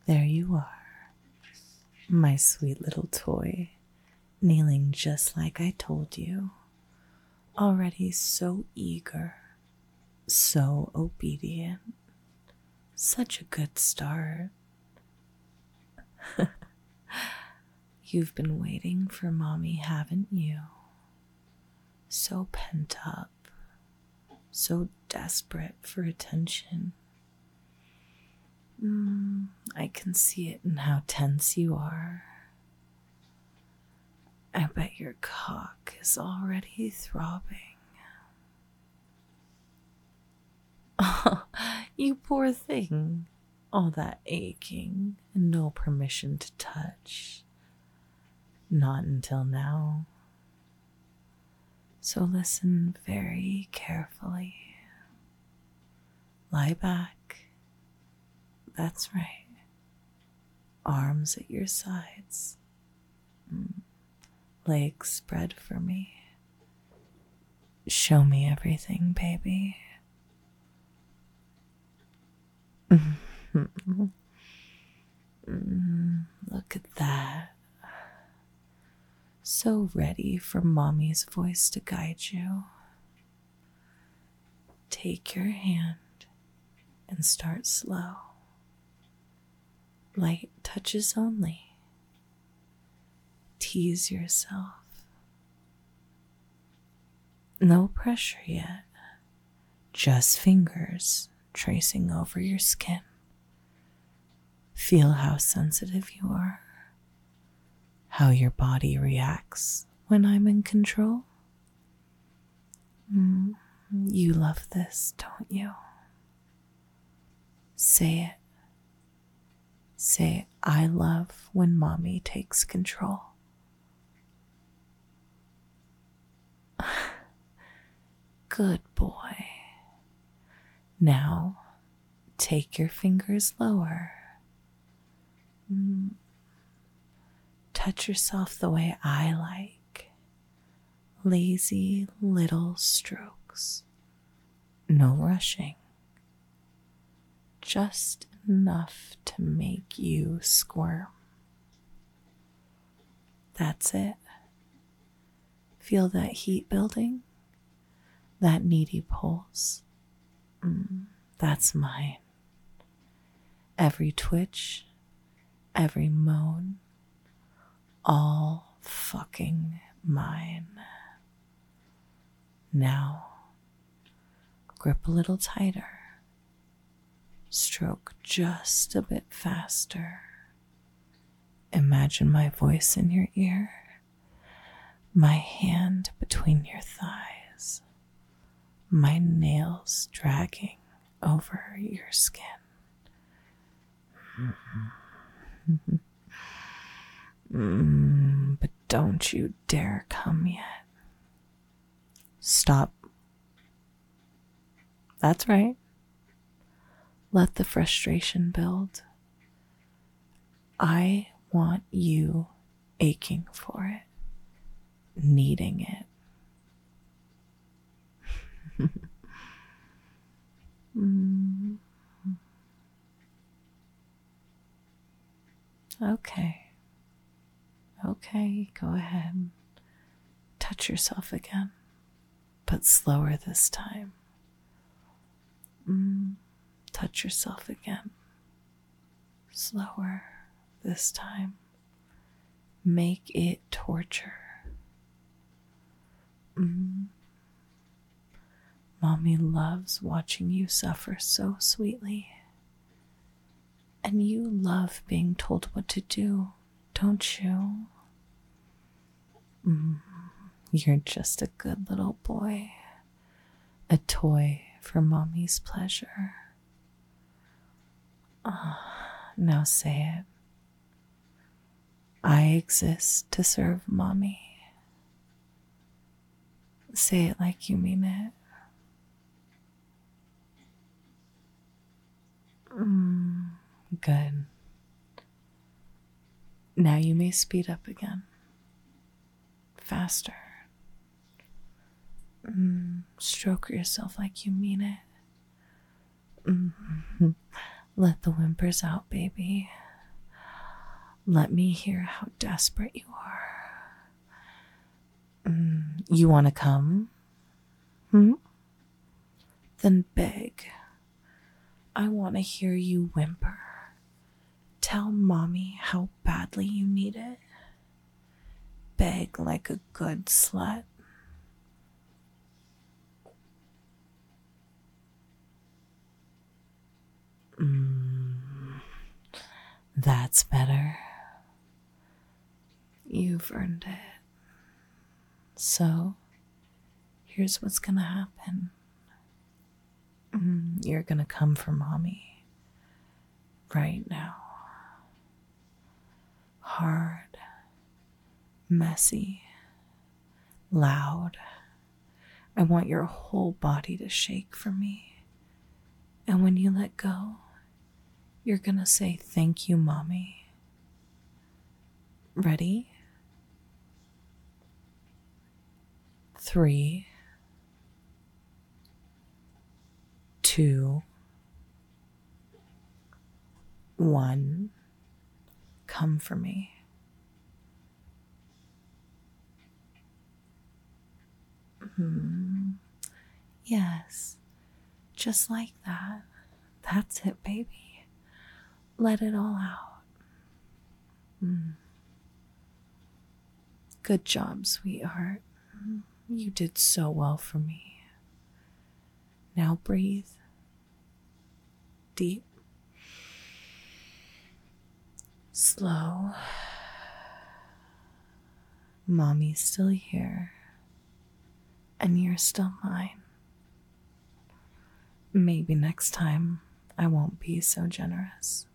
There you are, my sweet little toy, kneeling just like I told you, already so eager, so obedient. Such a good start. You've been waiting for Mommy, haven't you? So pent up, so desperate for attention. I can see it in how tense you are. I bet your cock is already throbbing. Oh, you poor thing. All that aching and no permission to touch. Not until now. So listen very carefully. Lie back. That's right. Arms at your sides. Legs spread for me. Show me everything, baby. Look at that. So ready for Mommy's voice to guide you. Take your hand and start slow. Light touches only. Tease yourself. No pressure yet. Just fingers tracing over your skin. Feel how sensitive you are. How your body reacts when I'm in control. You love this, don't you? Say it. Say, I love when Mommy takes control. Good boy. Now, take your fingers lower. Touch yourself the way I like. Lazy little strokes. No rushing. Just enough to make you squirm. That's it. Feel that heat building? That needy pulse? That's mine. Every twitch, every moan, all fucking mine. Now, grip a little tighter. Stroke just a bit faster. Imagine my voice in your ear, my hand between your thighs, my nails dragging over your skin. But don't you dare come yet. Stop. That's right. Let the frustration build. I want you aching for it, needing it. Okay, go ahead. Touch yourself again, but slower this time. Touch yourself again. Slower this time. Make it torture. Mommy loves watching you suffer so sweetly. And you love being told what to do, don't you? You're just a good little boy. A toy for Mommy's pleasure. Now say it. I exist to serve Mommy. Say it like you mean it. Good. Now you may speed up again. Faster. Stroke yourself like you mean it. Let the whimpers out, baby. Let me hear how desperate you are. You want to come? Hmm? Then beg. I want to hear you whimper. Tell mommy how badly you need it. Beg like a good slut. That's better. You've earned it. So, here's what's gonna happen. You're gonna come for mommy right now. Hard, messy, loud. I want your whole body to shake for me. And when you let go, you're gonna say, "Thank you, mommy." Ready? 3, 2, 1. Come for me. Yes, just like that. That's it, baby. Let it all out. Good job, sweetheart. You did so well for me. Now breathe. Deep. Slow. Mommy's still here. And you're still mine. Maybe next time I won't be so generous.